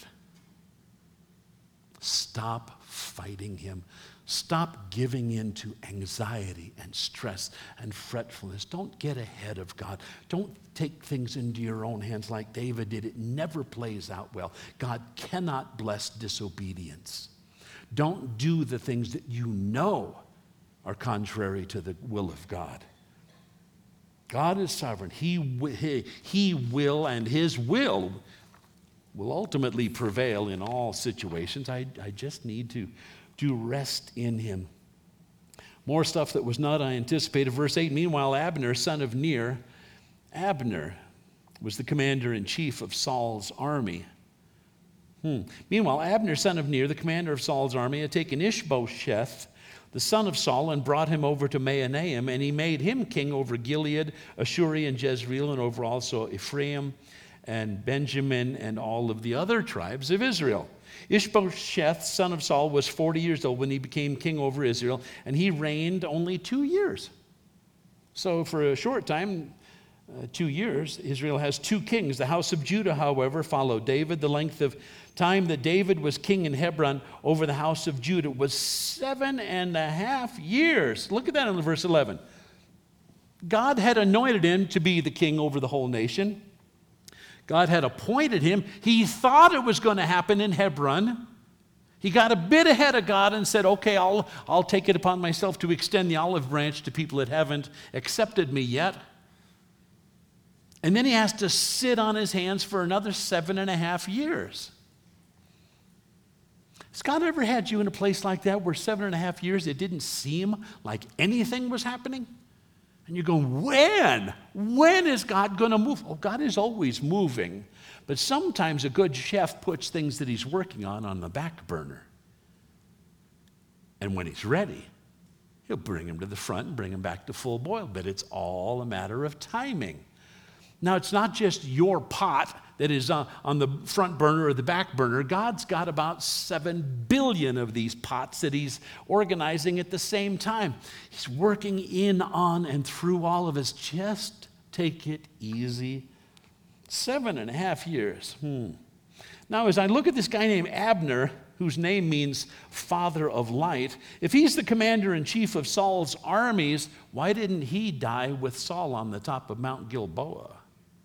Stop fighting him. Stop giving in to anxiety and stress and fretfulness. Don't get ahead of God. Don't take things into your own hands like David did. It never plays out well. God cannot bless disobedience. Don't do the things that you know are contrary to the will of God. God is sovereign. He will, and his will ultimately prevail in all situations. I just need to rest in him. More stuff that was not anticipated. Verse 8, meanwhile, Abner, son of Ner, Abner was the commander-in-chief of Saul's army. Meanwhile, Abner, son of Ner, the commander of Saul's army, had taken Ishbosheth, the son of Saul, and brought him over to Mahanaim, and he made him king over Gilead, Ashuri, and Jezreel, and over also Ephraim and Benjamin and all of the other tribes of Israel. Ishbosheth, son of Saul, was 40 years old when he became king over Israel, and he reigned only 2 years. So for a short time, 2 years, Israel has 2 kings. The house of Judah, however, followed David. The length of time that David was king in Hebron over the house of Judah was 7.5 years. Look at that in verse 11. God had anointed him to be the king over the whole nation. God had appointed him. He thought it was going to happen in Hebron. He got a bit ahead of God and said, okay, I'll take it upon myself to extend the olive branch to people that haven't accepted me yet. And then he has to sit on his hands for another 7.5 years. Has God ever had you in a place like that where 7.5 years it didn't seem like anything was happening? And you're going, when? When is God going to move? Oh, God is always moving. But sometimes a good chef puts things that he's working on the back burner. And when he's ready, he'll bring them to the front and bring them back to full boil. But it's all a matter of timing. Now, it's not just your pot that is on the front burner or the back burner. God's got about 7 billion of these pots that he's organizing at the same time. He's working in, on, and through all of us. Just take it easy. 7.5 years. Now, as I look at this guy named Abner, whose name means father of light, if he's the commander-in-chief of Saul's armies, why didn't he die with Saul on the top of Mount Gilboa?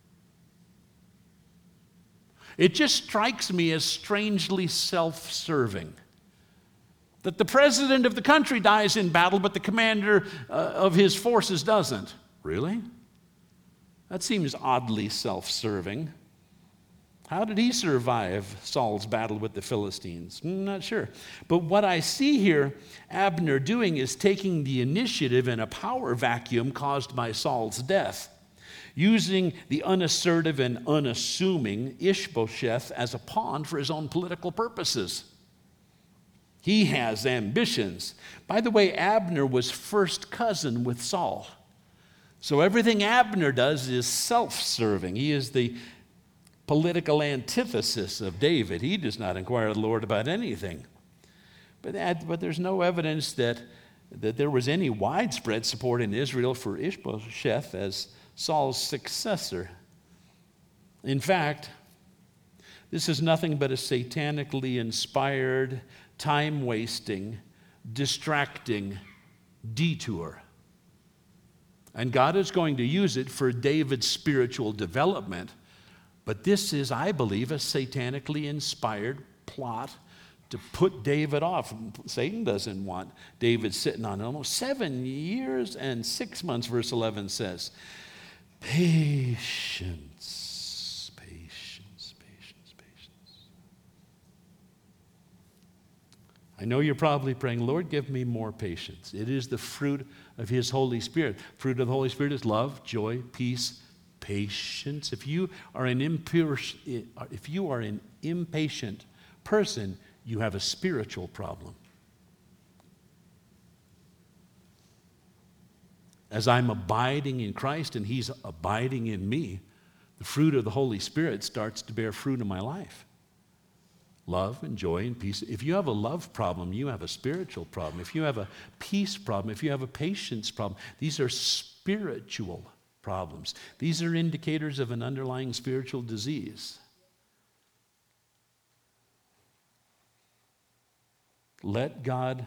It just strikes me as strangely self-serving that the president of the country dies in battle, but the commander of his forces doesn't. Really? That seems oddly self-serving. How did he survive Saul's battle with the Philistines? I'm not sure. But what I see here Abner doing is taking the initiative in a power vacuum caused by Saul's death, using the unassertive and unassuming Ishbosheth as a pawn for his own political purposes. He has ambitions. By the way, Abner was first cousin with Saul. So everything Abner does is self-serving. He is the political antithesis of David. He does not inquire of the Lord about anything. But there's no evidence that there was any widespread support in Israel for Ishbosheth as Saul's successor. In fact, this is nothing but a satanically inspired, time-wasting, distracting detour. And God is going to use it for David's spiritual development. But this is, I believe, a satanically inspired plot to put David off. Satan doesn't want David sitting on almost 7 years and 6 months, verse 11 says. Patience, patience, patience, patience. I know you're probably praying, Lord, give me more patience. It is the fruit of his Holy Spirit. Fruit of the Holy Spirit is love, joy, peace, patience. If you are an impatient person, you have a spiritual problem. As I'm abiding in Christ and he's abiding in me, the fruit of the Holy Spirit starts to bear fruit in my life. Love and joy and peace. If you have a love problem, you have a spiritual problem. If you have a peace problem, if you have a patience problem, these are spiritual problems. These are indicators of an underlying spiritual disease. Let God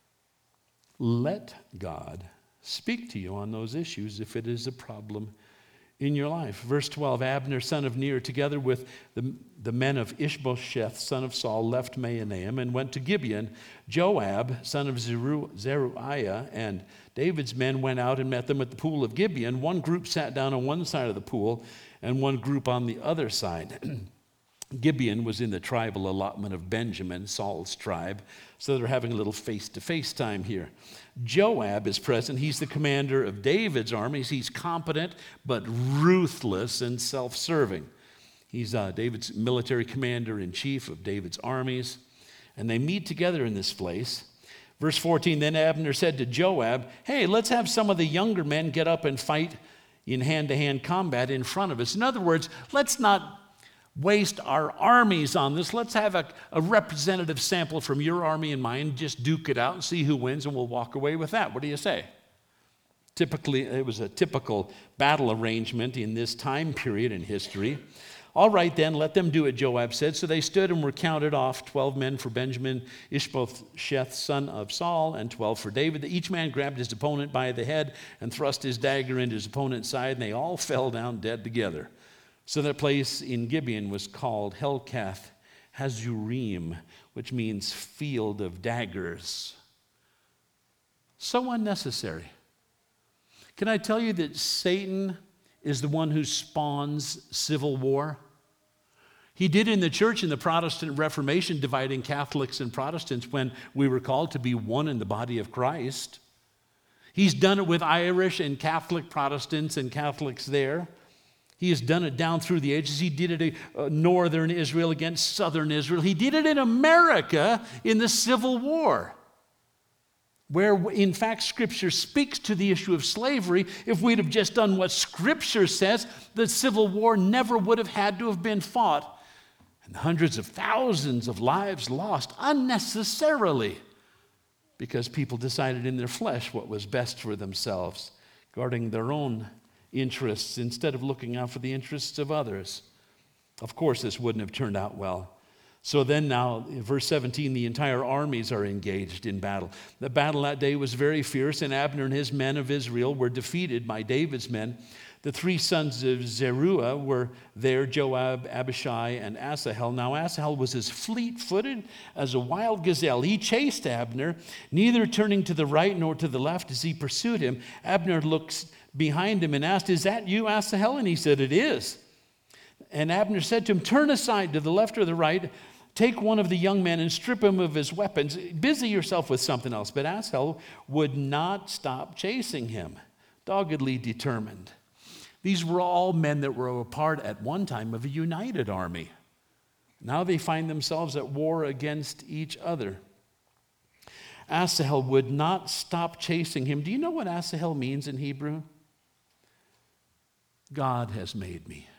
speak to you on those issues if it is a problem in your life. Verse 12, Abner, son of Ner, together with the men of Ishbosheth, son of Saul, left Mahanaim and went to Gibeon. Joab, son of Zeruiah, and David's men went out and met them at the pool of Gibeon. One group sat down on one side of the pool and one group on the other side. Gibeon was in the tribal allotment of Benjamin, Saul's tribe, so they're having a little face-to-face time here. Joab is present. He's the commander of David's armies. He's competent but ruthless and self-serving. He's David's military commander-in-chief of David's armies, and they meet together in this place. Verse 14, then Abner said to Joab, hey, let's have some of the younger men get up and fight in hand-to-hand combat in front of us. In other words, let's not waste our armies on this. Let's have a representative sample from your army and mine, just duke it out and see who wins, and we'll walk away with that. What do you say? Typically, it was a typical battle arrangement in this time period in history. All right then, let them do it, Joab said. So they stood and were counted off, 12 men for Benjamin, Ishbosheth, son of Saul, and 12 for David. Each man grabbed his opponent by the head and thrust his dagger into his opponent's side, and they all fell down dead together. So that place in Gibeon was called Helkath Hazurim, which means field of daggers. So unnecessary. Can I tell you that Satan is the one who spawns civil war? He did in the church in the Protestant Reformation, dividing Catholics and Protestants when we were called to be one in the body of Christ. He's done it with Irish and Catholic Protestants and Catholics there. He has done it down through the ages. He did it in northern Israel against southern Israel. He did it in America in the Civil War, where, in fact, Scripture speaks to the issue of slavery. If we'd have just done what Scripture says, the Civil War never would have had to have been fought. And hundreds of thousands of lives lost unnecessarily because people decided in their flesh what was best for themselves, guarding their own interests instead of looking out for the interests of others. Of course, this wouldn't have turned out well. So then now, in verse 17, the entire armies are engaged in battle. The battle that day was very fierce, and Abner and his men of Israel were defeated by David's men. The three sons of Zeruiah were there, Joab, Abishai, and Asahel. Now Asahel was as fleet-footed as a wild gazelle. He chased Abner, neither turning to the right nor to the left as he pursued him. Abner looked behind him and asked, "Is that you, Asahel?" And he said, "It is." And Abner said to him, "Turn aside to the left or the right. Take one of the young men and strip him of his weapons. Busy yourself with something else." But Asahel would not stop chasing him, doggedly determined. These were all men that were a part at one time of a united army. Now they find themselves at war against each other. Asahel would not stop chasing him. Do you know what Asahel means in Hebrew? God has made me.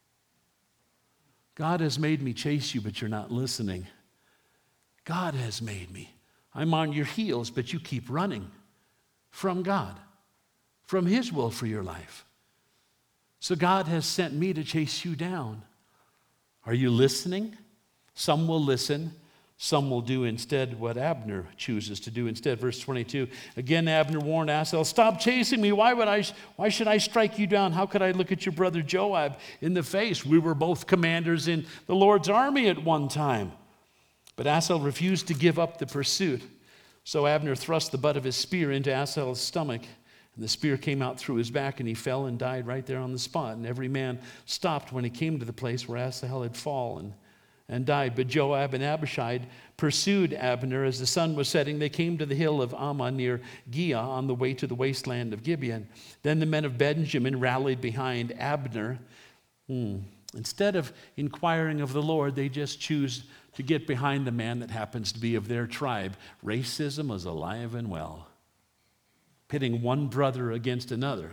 God has made me chase you, but you're not listening. God has made me. I'm on your heels, but you keep running from God, from His will for your life. So God has sent me to chase you down. Are you listening? Some will listen. Some will do instead what Abner chooses to do instead. Verse 22, again Abner warned Asahel, "Stop chasing me. Why should I strike you down? How could I look at your brother Joab in the face? We were both commanders in the Lord's army at one time." But Asahel refused to give up the pursuit. So Abner thrust the butt of his spear into Asahel's stomach, and the spear came out through his back, and he fell and died right there on the spot. And every man stopped when he came to the place where Asahel had fallen and died. But Joab and Abishai pursued Abner as the sun was setting. They came to the hill of Ammah near Giah on the way to the wasteland of Gibeon. Then the men of Benjamin rallied behind Abner. Instead of inquiring of the Lord, they just choose to get behind the man that happens to be of their tribe. Racism is alive and well, pitting one brother against another,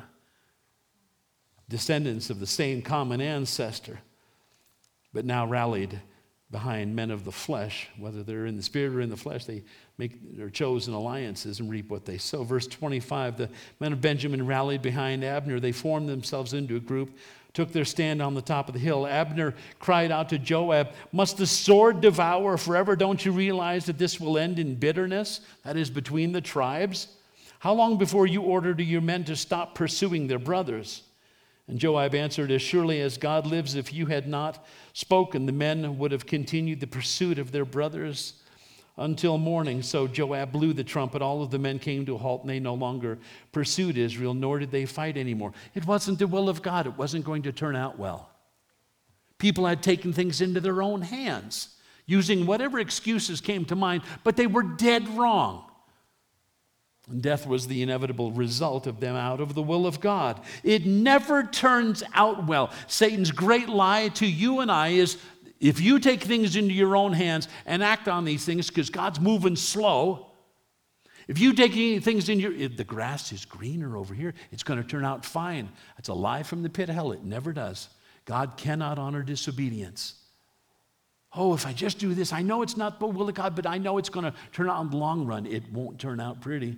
descendants of the same common ancestor, but now rallied behind men of the flesh. Whether they're in the spirit or in the flesh, they make their chosen alliances and reap what they sow. Verse 25, the men of Benjamin rallied behind Abner. They formed themselves into a group, took their stand on the top of the hill. Abner cried out to Joab, "Must the sword devour forever? Don't you realize that this will end in bitterness? That is between the tribes. How long before you order to your men to stop pursuing their brothers?" And Joab answered, "As surely as God lives, if you had not spoken, the men would have continued the pursuit of their brothers until morning." So Joab blew the trumpet. All of the men came to a halt, and they no longer pursued Israel, nor did they fight anymore. It wasn't the will of God. It wasn't going to turn out well. People had taken things into their own hands, using whatever excuses came to mind, but they were dead wrong. And death was the inevitable result of them out of the will of God. It never turns out well. Satan's great lie to you and I is, if you take things into your own hands and act on these things, because God's moving slow, if you take things in the grass is greener over here, it's going to turn out fine. That's a lie from the pit of hell. It never does. God cannot honor disobedience. Oh, if I just do this, I know it's not the will of God, but I know it's going to turn out in the long run. It won't turn out pretty.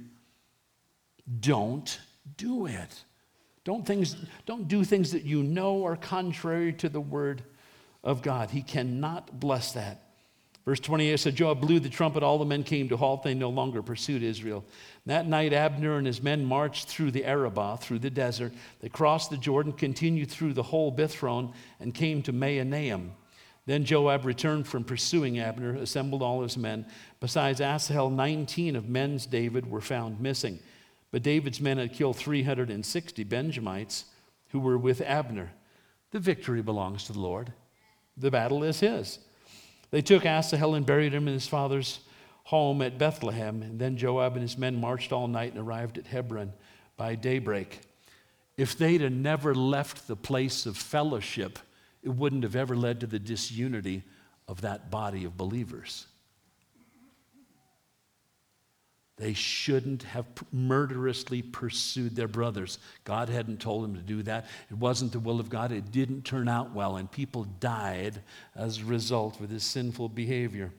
Don't do it. Don't do things that you know are contrary to the word of God. He cannot bless that. Verse 28 said, Joab blew the trumpet. All the men came to halt. They no longer pursued Israel. That night, Abner and his men marched through the Arabah, through the desert. They crossed the Jordan, continued through the whole Bithron, and came to Mahanaim. Then Joab returned from pursuing Abner, assembled all his men. Besides Asahel, 19 of men's David were found missing. But David's men had killed 360 Benjamites who were with Abner. The victory belongs to the Lord. The battle is his. They took Asahel and buried him in his father's home at Bethlehem, and then Joab and his men marched all night and arrived at Hebron by daybreak. If they'd have never left the place of fellowship, it wouldn't have ever led to the disunity of that body of believers. They shouldn't have murderously pursued their brothers. God hadn't told them to do that. It wasn't the will of God. It didn't turn out well, and people died as a result of this sinful behavior.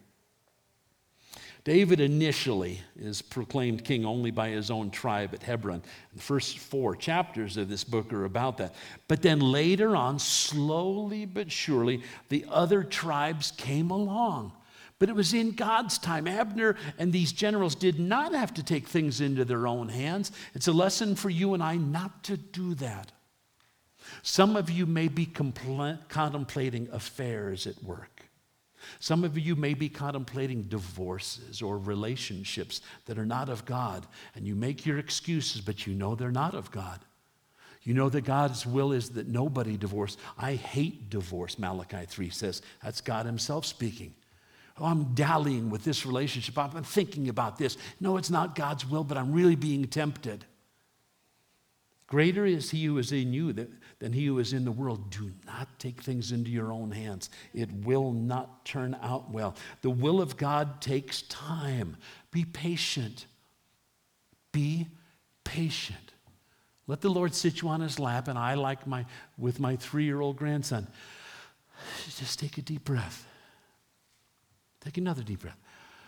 David initially is proclaimed king only by his own tribe at Hebron. The first 4 chapters of this book are about that. But then later on, slowly but surely, the other tribes came along. But it was in God's time. Abner and these generals did not have to take things into their own hands. It's a lesson for you and I not to do that. Some of you may be contemplating affairs at work. Some of you may be contemplating divorces or relationships that are not of God, and you make your excuses, but you know they're not of God. You know that God's will is that nobody divorce. I hate divorce, Malachi 3 says. That's God himself speaking. Oh, I'm dallying with this relationship. I'm thinking about this. No, it's not God's will, but I'm really being tempted. Greater is he who is in you than he who is in the world. Do not take things into your own hands. It will not turn out well. The will of God takes time. Be patient. Be patient. Let the Lord sit you on his lap, and I, like with my 3-year-old grandson, just take a deep breath. Take another deep breath.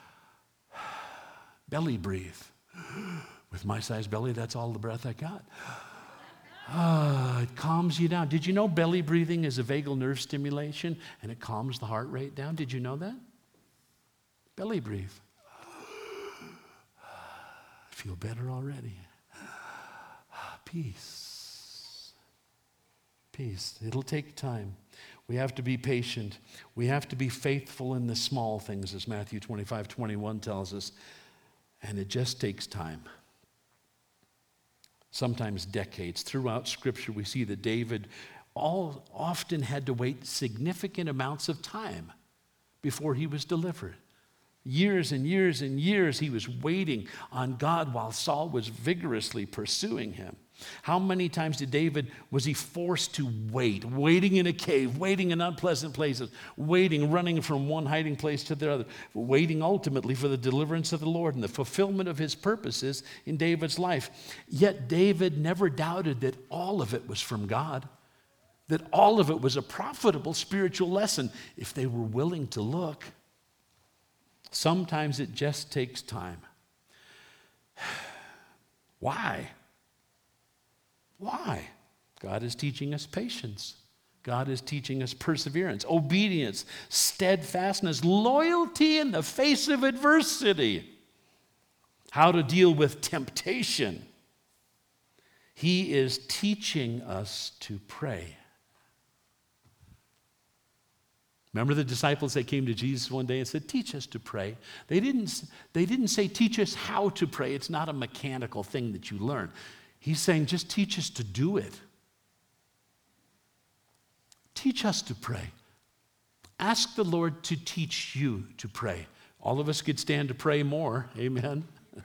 Belly breathe. With my size belly, that's all the breath I got. It calms you down. Did you know belly breathing is a vagal nerve stimulation and it calms the heart rate down? Did you know that? Belly breathe. I feel better already. Peace. Peace. It'll take time. We have to be patient. We have to be faithful in the small things, as Matthew 25:21 tells us. And it just takes time. Sometimes decades. Throughout Scripture, we see that David often had to wait significant amounts of time before he was delivered. Years and years and years he was waiting on God while Saul was vigorously pursuing him. How many times was he forced to waiting in a cave, waiting in unpleasant places, running from one hiding place to the other, waiting ultimately for the deliverance of the Lord and the fulfillment of his purposes in David's life. Yet David never doubted that all of it was from God, that all of it was a profitable spiritual lesson if they were willing to look. Sometimes it just takes time. Why? Why? God is teaching us patience. God is teaching us perseverance, obedience, steadfastness, loyalty in the face of adversity, how to deal with temptation. He is teaching us to pray. Remember the disciples that came to Jesus one day and said, teach us to pray. They didn't say, teach us how to pray. It's not a mechanical thing that you learn. He's saying, just teach us to do it. Teach us to pray. Ask the Lord to teach you to pray. All of us could stand to pray more. Amen.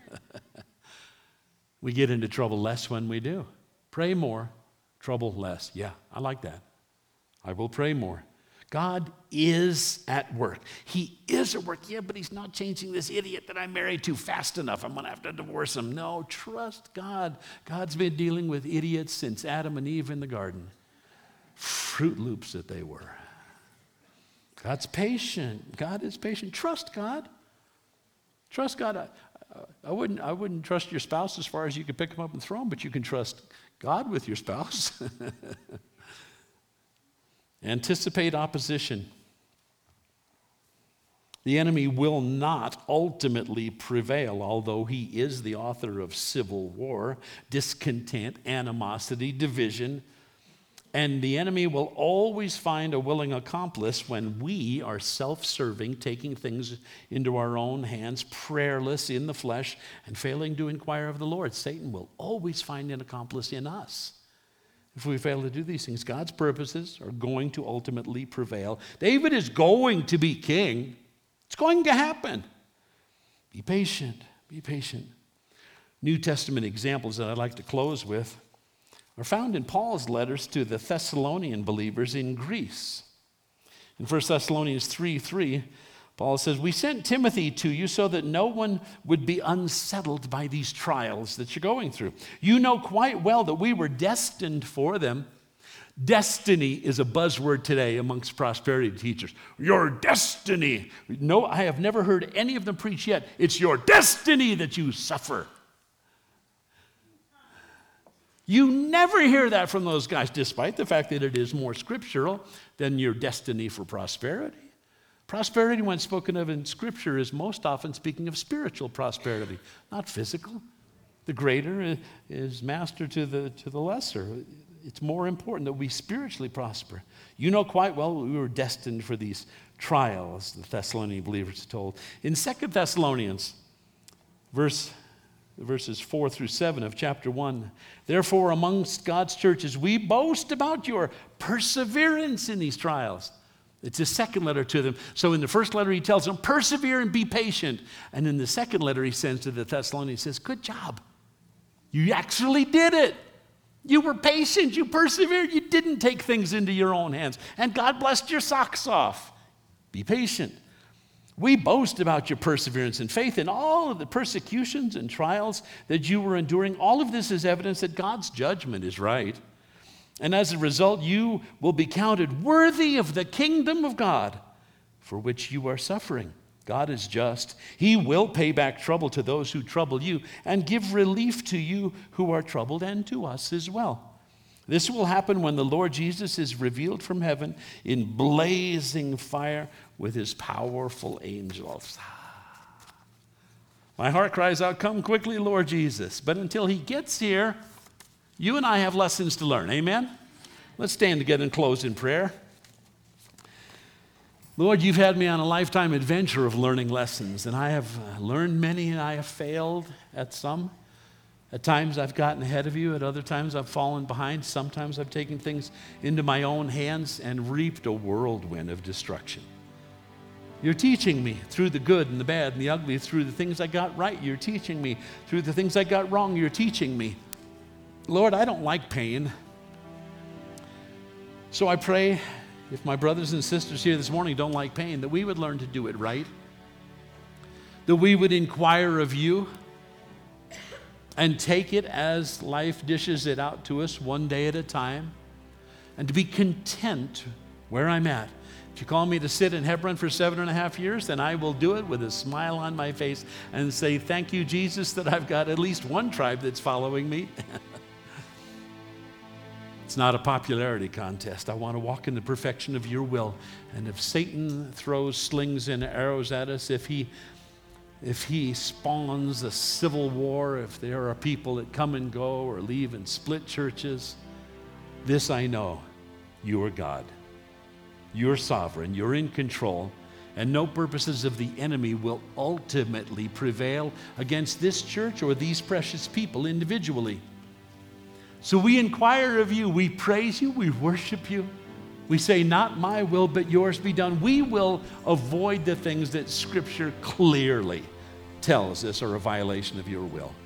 We get into trouble less when we do. Pray more, trouble less. Yeah, I like that. I will pray more. God is at work. He is at work. Yeah, but he's not changing this idiot that I'm married to fast enough. I'm going to have to divorce him. No, trust God. God's been dealing with idiots since Adam and Eve in the garden. Fruit Loops that they were. God's patient. God is patient. Trust God. Trust God. I wouldn't trust your spouse as far as you could pick them up and throw them, but you can trust God with your spouse. Anticipate opposition. The enemy will not ultimately prevail, although he is the author of civil war, discontent, animosity, division. And the enemy will always find a willing accomplice when we are self-serving, taking things into our own hands, prayerless in the flesh, and failing to inquire of the Lord. Satan will always find an accomplice in us. If we fail to do these things, God's purposes are going to ultimately prevail. David is going to be king. It's going to happen. Be patient. Be patient. New Testament examples that I'd like to close with are found in Paul's letters to the Thessalonian believers in Greece. In 1 Thessalonians 3:3, Paul says, "We sent Timothy to you so that no one would be unsettled by these trials that you're going through. You know quite well that we were destined for them." Destiny is a buzzword today amongst prosperity teachers. Your destiny. No, I have never heard any of them preach yet. It's your destiny that you suffer. You never hear that from those guys, despite the fact that it is more scriptural than your destiny for prosperity. Prosperity, when spoken of in Scripture, is most often speaking of spiritual prosperity, not physical. The greater is master to the lesser. It's more important that we spiritually prosper. You know quite well we were destined for these trials, the Thessalonian believers told. In 2 Thessalonians, verses 4 through 7 of chapter 1, "Therefore amongst God's churches we boast about your perseverance in these trials." It's his second letter to them. So in the first letter he tells them, persevere and be patient. And in the second letter he sends to the Thessalonians, he says, good job. You actually did it. You were patient. You persevered. You didn't take things into your own hands. And God blessed your socks off. Be patient. We boast about your perseverance and faith in all of the persecutions and trials that you were enduring. All of this is evidence that God's judgment is right. And as a result, you will be counted worthy of the kingdom of God for which you are suffering. God is just. He will pay back trouble to those who trouble you and give relief to you who are troubled, and to us as well. This will happen when the Lord Jesus is revealed from heaven in blazing fire with his powerful angels. My heart cries out, come quickly, Lord Jesus. But until he gets here, you and I have lessons to learn. Amen? Let's stand together and close in prayer. Lord, you've had me on a lifetime adventure of learning lessons, and I have learned many, and I have failed at some. At times I've gotten ahead of you. At other times I've fallen behind. Sometimes I've taken things into my own hands and reaped a whirlwind of destruction. You're teaching me through the good and the bad and the ugly, through the things I got right. You're teaching me through the things I got wrong. You're teaching me. Lord, I don't like pain. So I pray, if my brothers and sisters here this morning don't like pain, that we would learn to do it right. That we would inquire of you and take it as life dishes it out to us one day at a time. And to be content where I'm at. If you call me to sit in Hebron for 7.5 years, then I will do it with a smile on my face and say, thank you, Jesus, that I've got at least one tribe that's following me. It's not a popularity contest. I want to walk in the perfection of your will. And if Satan throws slings and arrows at us, if he spawns a civil war, if there are people that come and go or leave and split churches, this I know, you are God. You're sovereign. You're in control. And no purposes of the enemy will ultimately prevail against this church or these precious people individually. So we inquire of you, we praise you, we worship you. We say, not my will, but yours be done. We will avoid the things that Scripture clearly tells us are a violation of your will.